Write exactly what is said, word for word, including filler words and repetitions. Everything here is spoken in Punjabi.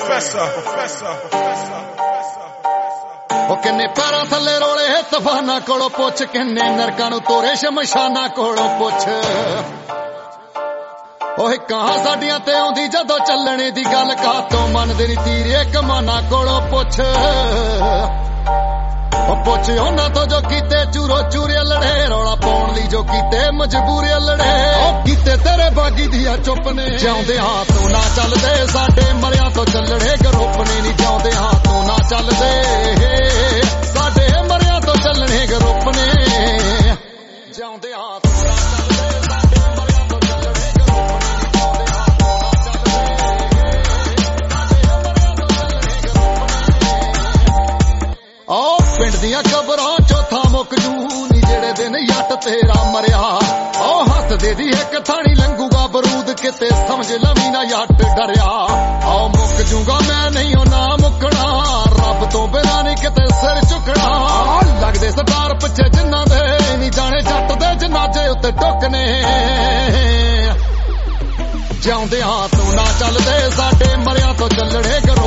professor, professor, professor, professor. ਉਹ ਕਿੰਨੇ ਪੈਰਾਂ ਥੱਲੇ ਰੋਲੇ ਤੂਫਾਨਾਂ ਕੋਲੋਂ ਪੁੱਛ, ਕਿੰਨੇ ਨਰਕਾਂ ਨੂੰ ਤੋਰੇ ਸ਼ਮਸ਼ਾਨਾਂ ਕੋਲੋਂ ਪੁੱਛ। ਓਏ ਕਾਂ ਸਾਡੀਆਂ ਤੇ ਆਉਂਦੀ ਜਦੋਂ ਚੱਲਣੇ ਦੀ ਗੱਲ, ਕਾਤੋਂ ਮੰਨਦੇ ਨੀ ਤੀਰੇ ਕਮਾਨਾਂ ਕੋਲੋਂ ਪੁੱਛ। ਉਹ ਪੁੱਛ ਉਹਨਾਂ ਤੋਂ ਜੋ ਕੀਤੇ ਚੂਰੋ ਚੂਰੇ ਲੜੇ, ਰੌਲਾ ਪਾਉਣ ਲਈ ਜੋ ਕੀਤੇ ਮਜਬੂਰੇ ਲੜੇ। ਉਹ ਕੀਤੇ ਤੇਰੇ ਬਾਗੀ ਦੀਆਂ ਚੁੱਪ ਨੇ, ਜਿਉਂਦੇ ਹਾਂ ਤੂੰ ਨਾ ਚੱਲਦੇ, ਸਾਡੇ ਮਰਿਆਂ ਤੋਂ ਚੱਲੜੇ ਗਰੁੱਪ ਨੇ। ਨੀ ਜਿਉਂਦੇ ਹਾਂ ਤੂੰ ਨਾ ਚੱਲਦੇ, ਸਾਡੇ ਮਰਿਆਂ ਤੋਂ ਚੱਲਣੇ ਗਰੁੱਪ ਨੇ। ਜਿਉਂਦੇ ਹਾਂ ਤੂੰ ਨਾ ਚੱਲਦੇ, ਸਾਡੇ ਮਰਿਆਂ ਤੋਂ ਚੱਲਣੇ ਗਰੁੱਪ ਨੇ। ਨੀ ਜਿਉਂਦੇ ਹਾਂ ਤੂੰ ਨਾ ਚੱਲਦੇ, ਸਾਡੇ ਮਰਿਆਂ ਤੋਂ ਚੱਲਣੇ ਗਰੁੱਪ ਨੇ। ਆਹ ਪਿੰਡ ਦੀਆਂ ਕਬਰਾਂ ਚੌਥਾ ਮੁੱਕ ਜੂ ਨੀ ਜਿਹੜੇ ਦਿਨ ਜੱਟ ਤੇਰਾ ਮਰਿਆ। ਉਹ ਹੱਸਦੇ ਦੀ ਇੱਕ ਥਾਣੀ ਲੰਘੂਗਾ ਬਰੂਦ, ਕਿਤੇ ਸਮਝ ਲਵੀਂ ਨਾ ਜੱਟ ਡਰਿਆ। ਆਓ ਮੁੱਕ ਜੂਗਾ ਮੈਂ ਨਹੀਂ ਉਹ ਨਾ ਮੁੱਕਣਾ, ਰੱਬ ਤੋਂ ਬਿਨਾਂ ਨਹੀਂ ਕਿਤੇ ਸਿਰ ਝੁਕਣਾ। ਲੱਗਦੇ ਸਰਦਾਰ ਪਿੱਛੇ ਜਿਨ੍ਹਾਂ ਦੇ ਨੀ ਜਾਣੇ ਜੱਟ ਦੇ ਜਨਾਜੇ ਉੱਤੇ ਟੁੱਕਨੇ। ਜਿਉਂਦੇ ਹਾਂ ਤੂੰ ਨਾ ਚੱਲਦੇ, ਸਾਡੇ ਮਰਿਆਂ ਤੋਂ ਚੱਲਣੇ